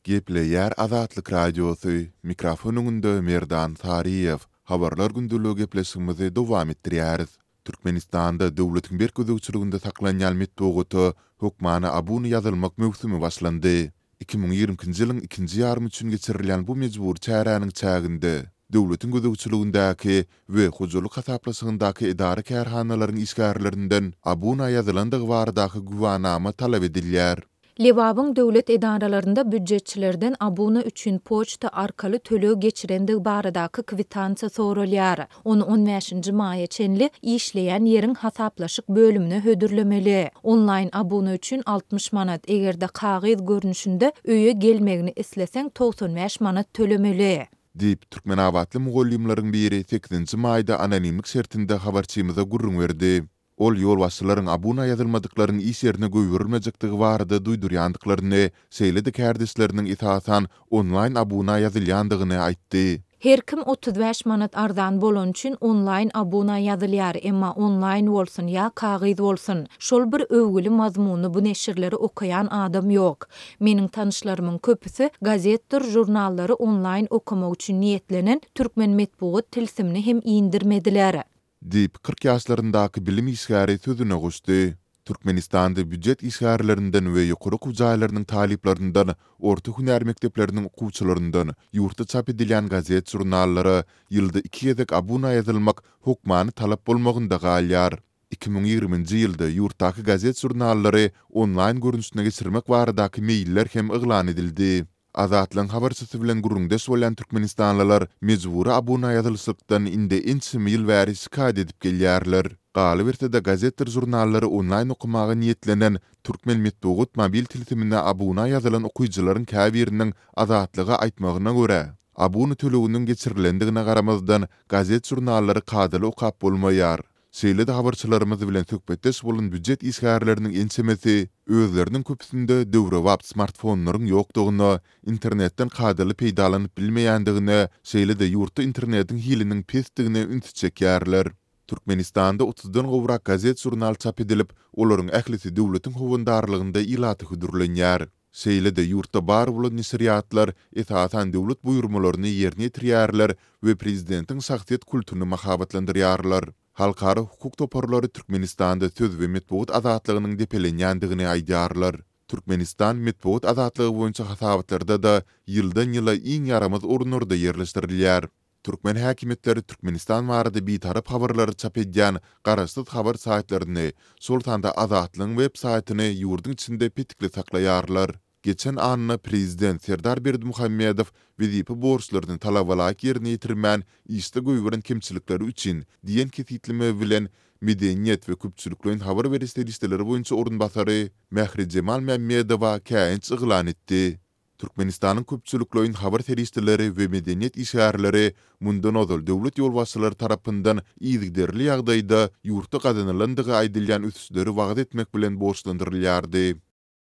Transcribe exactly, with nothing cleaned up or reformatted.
Gepleyer Azatlyk Radiosu, mikrofonunda Merdan Tariyev. Habarlar gündülüğü gepleşigimizi dowam etdirýäris. Türkmenistanda döwletiň bir gözegçiliginde saklanýan metbugaty hukmana abuny ýazylmak mewsumi başlandy. iki bin ýigrimkinji ýylyň ikinji ýarmy üçin geçirilýän bu mejbur çäräniň çäginde döwletiň gözegçiligindäki we hujuluk hasaplasygyndaky idara kärhanalaryň işgärlerinden abuny ýazylandygy baradaky guwanama talap edilýär. Lebabyň döwlet edaralarynda büdjetçilerden abuna üçin poçta arkaly tölöw geçirendik baradaky kwitansiýa soralýar. Onu on beşinji maýa çenli işleýän ýeriň hasaplaşyk bölümine hödürlemeli. Online abuna üçin altmış manat, egerde kagyz görnüşinde öýe gelmegini isleseň tokson beş manat tölemeli. Dip Türkmen awatly mugallymlaryň biri sekizinji maýda anonimlik şertinde habarçymyza gurrun berdi. Ol ýol başçylaryň abuna ýazylmadyklaryň iş ýerine göýberilmejekdigi barada duýdurýandyklaryny, seýledi kärdisleriniň itaatan online abuna ýazylýandygyny aýtdy. Her kim otuz beş manat arzan bolan üçin online abuna ýazylýar, emma online bolsun ýa kagyz bolsun. Şol bir övgüli mazmuny bu neşirleri okayan adam ýok. Meniň tanışlarymyň köpüsi gazetdir, jurnallary online okumak üçin niýetlenen türkmen metbuat tilsimini hem iýindirmediler. Dip kırk ýaşlaryndaky bilim işgäri sözüne goşdy. Türkmenistanda büdjet işgärlerinden we ýokary kujaýlarynyň taliplaryndan, orta hünär mekdepleriniň okuwçylaryndan ýurtda çap edilýän gazet jurnallary ýylda iki ýezek abuna ýazylmak hukmany talap bolmagynda galýar. iki bin ýigriminji ýylda ýurtdaky gazet jurnallary online görnüşine geçirmek baradaky meýiller hem yglan edildi. Azatlyň habarçysy bilen gurrundeş bolan türkmenistanlylar mejburi abuna ýazylşykdan inde ençi ýyl bäri şikayet edip gelýärler. Galy birde gazetler jurnallary online okumagy niýetlenen türkmen metbuat mobil tilsimine abuna ýazylan okuyjylaryň käbiriniň azatlyga aýtmagyna görä, abuna töleginiň geçirilendigine garamazdan gazet jurnallary kadyly okap bolmaýar. Seýledi habarçylarymyz bilen söhbetdeş bolan büdjet işgärleriniň ençemesi özleriniň köpüsinde döwre wap smartfonlaryň ýokdugyny, internetden kadyly peýdalanyp bilmeýändigini, seýledi ýurtda internetiň hiliniň pesdigini üns çekýärler. Türkmenistanda otuzdan gowrak gazet jurnal çap edilip, olaryň ählisi döwletiň howandarlygynda ilaty hudurlanýar. Seýledi ýurtda bar bolan nisriýatlar etaatan döwlet buýrmalaryny ýerine ýetirýärler we prezidentiň şahsiýet kulturyny mahabatlandyrýarlar. Halkara hukuk toparlary Türkmenistanda söz we metbuat azatlygynyň depelenýändigini aýdýarlar. Türkmenistan metbuat azatlygy boýunça hasabatlarda da ýyldan ýyla iň ýaramaz ornurda ýerleşdirilýär. Türkmen häkimetleri Türkmenistan barada bitarap habarlary çap edýän garaşsyz habar saýtlaryny, Sultanda Azatlygyň web saýtyny ýurduň içinde petikli saklaýarlar. Geçen anna prezident Serdar Berdimuhammedow wezipe borçlaryny talabalaryk ýerine ýetirmän işde göýbüren kemçilikleri üçin diýen ketitleme bilen medeniýet we köpçülikleriň habar berişleri listeleri boýunça orunbasary Mähri Cemal Memmedowa käýinç yglan etdi. Türkmenistanyň köpçülikleriň habar teristleri we medeniýet işgärleri mundan ozal döwlet ýolbaşçylary tarapyndan ýygyderli ýagdaýda ýurtda gazanylandygy aýdylýan üsleri wagt etmek bilen borçlandyrylýardy.